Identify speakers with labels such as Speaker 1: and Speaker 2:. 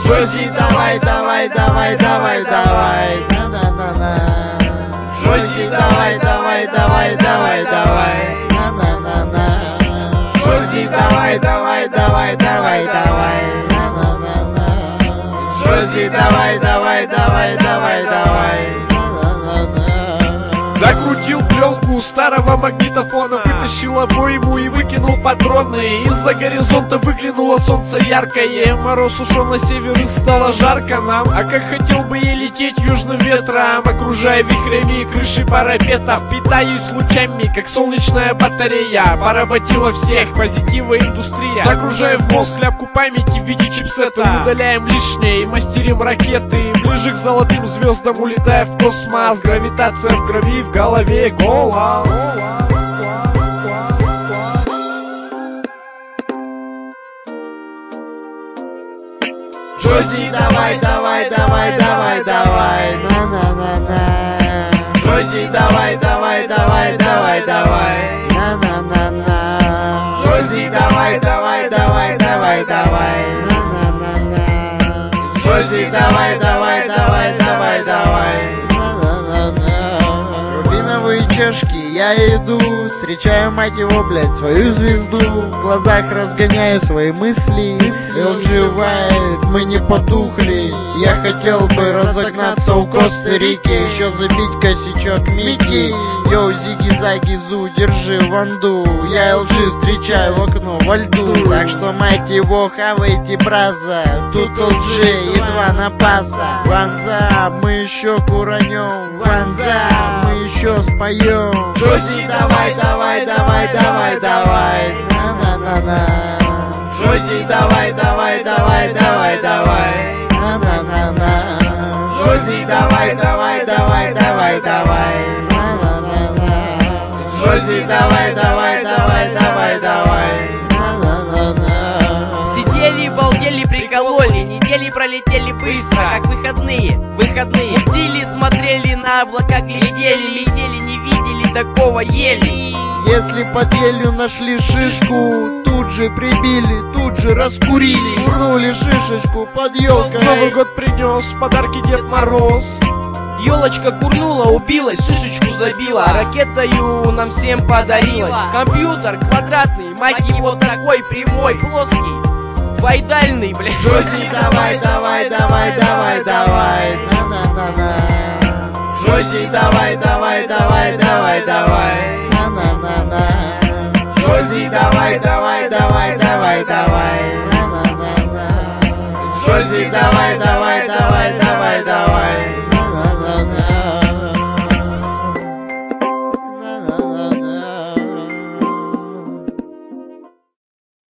Speaker 1: Джози, давай, давай, давай, давай, давай.
Speaker 2: На-на-на-на.
Speaker 1: Джози, давай, давай, давай, давай, давай.
Speaker 2: На-на-на-на.
Speaker 1: Джози, давай, давай, давай, давай, давай.
Speaker 2: На-на-на-на.
Speaker 1: Джози, давай, давай, давай, давай, давай.
Speaker 3: Докрутил пленку старого магнитофона, вытащил обойму и выкинул патроны. Из-за горизонта выглянуло солнце яркое, мороз ушел на север и стало жарко нам. А как хотел бы я лететь южным ветром, окружая вихрями крыши парапетов. Питаюсь лучами, как солнечная батарея, поработила всех, позитива индустрия. Загружая в мозг шляпку памяти в виде чипсета, удаляем лишнее и мастерим ракеты. Ближе к золотым звездам улетая в космос, гравитация в крови, в голове голос.
Speaker 1: Джози, давай, давай, давай, давай, давай.
Speaker 2: На-на-на-на.
Speaker 1: Джози, давай, давай, давай, давай, давай.
Speaker 2: На-на-на-на.
Speaker 1: Джози, давай, давай, давай, давай, давай.
Speaker 2: На-на-на-на.
Speaker 1: Джози, давай, давай, давай, давай, давай.
Speaker 2: Рубиновые чашки, я иду, встречаю, мать его, блядь, свою звезду. В глазах разгоняю свои мысли. LG White, мы не потухли. Я хотел бы разогнаться у Коста-Рики, еще забить косячок Микки. Йоу, зиги-заги, зу, держи ванду. Я LG встречаю в окно во льду. Так что, мать его, хавайте браза. Тут LG, едва на паса. Ванза, мы еще куранем. Ванза, мы еще споем.
Speaker 1: Джози, давай, давай, давай, давай, давай.
Speaker 2: На-на-на-на.
Speaker 1: Джози, давай, давай, давай, давай, давай.
Speaker 2: На-на-на-на.
Speaker 1: Джози, давай, давай, давай, давай, давай.
Speaker 2: На-на-на-на.
Speaker 1: Джози, давай, давай, давай, давай, давай.
Speaker 2: На-на-на-на.
Speaker 4: Сидели, балдели, прикололи, недели пролетели быстро, как выходные. Удили, смотрели на облака, глядели, летели, не видели такого ели.
Speaker 2: Если под елью нашли шишку, тут же прибили, тут же раскурили. Курнули шишечку под елкой.
Speaker 3: Новый год принес подарки Дед Мороз.
Speaker 4: Елочка курнула, убилась, шишечку забила, ракетою нам всем подарилась. Компьютер квадратный, мать его, такой прямой, плоский, байдальный, блядь.
Speaker 1: Джози, давай, давай, давай, давай, давай.
Speaker 2: На-на-на-на.
Speaker 1: Джози, давай, давай, давай, давай, давай.
Speaker 2: На-на-на-на.
Speaker 1: Джози, давай, давай, давай, давай, давай.
Speaker 2: На-на-на-на.
Speaker 1: Джози, давай, давай.